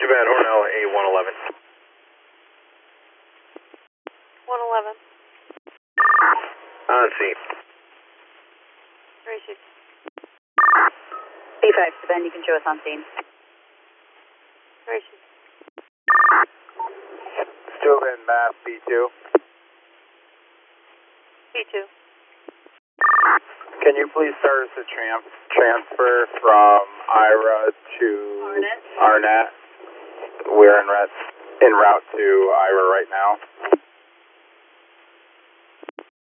too bad, Hornell A111. 111. On scene. Where is she? B5, so then you can show us on scene. Where is she? Still in Mass B2. B2. Can you please start us a transfer from Ira to Arnett? We're en route to Ira right now.